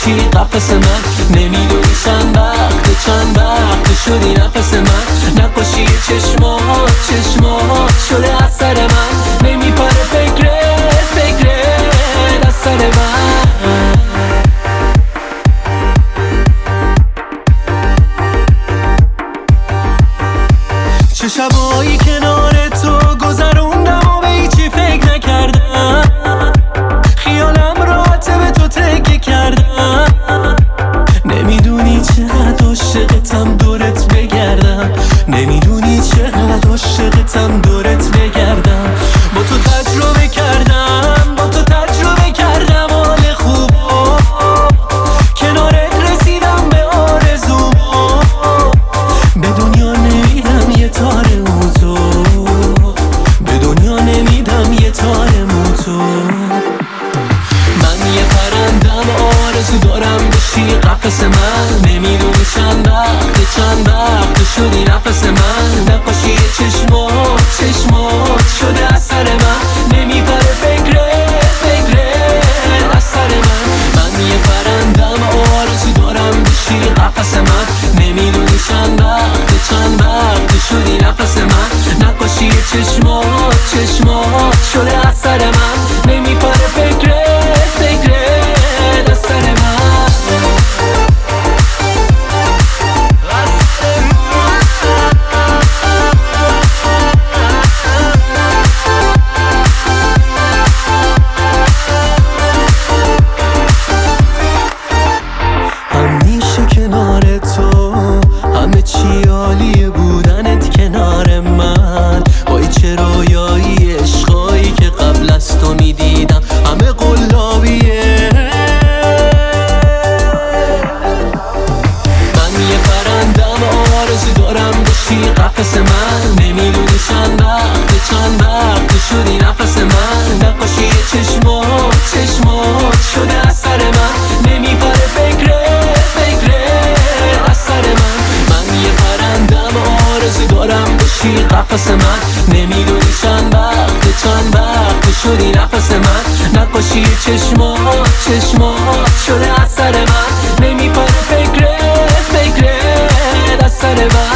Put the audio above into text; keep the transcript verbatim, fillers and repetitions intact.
بشی قفس من. نمیدونی چند وقت چند وقت شدی نفس من. نقاشی چشمات چشمات شده از سر من. نمیپره فکرت فکرت از سر من. چه شبایی کنار تو گذروندم و به هیچی فکر نکردم. خیالم راحته به تو تکیه کردم. نمیدونی چقدر عاشقتم دورت بگردم. نمیدونی چقدر عاشقتم دورت بگردم. با تو تجربه کردم با تو تجربه کردم حال خوبو. کنارت رسیدم به آرزومو. به دنیا نمیدم یه تار موتو. به دنیا نمیدم یه تار موتو. من یه پرندم آرزو دارم بشی قفس من. نمیدونی چند وقت چند وقت شدی نفس من. نقاشی چشمات چشمات شده از سر من. نمیپره فکرت فکرت از سر من. من یه پرندم آرزو دارم بشی قفس من. نمیدونی چند وقت چند وقت شدی نفس من. نقاشی چشمات چشمات شده از سر من. نمیپره فکرت فکرت از سر من. همیشه کنار تو همه چی عالیه بودنت کنار من. وای چه رویایی عشقایی که قبل از تو میدیدم همه قلابیه. من یه پرندم آرزو دارم بشی قفس من. نمیدونی چند وقت چند وقت شدی نفس من. نقاشی چشمات چشمات شده از سر من. نمیپره فکرت فکرت از سر من. من یه پرندم آرزو دارم بشی قفس من. نمیدونی چند وقت چند وقت شدی نفس من. نقاشی چشمات چشمات شده از سر من. نمیپره فکرت فکرت از سر من.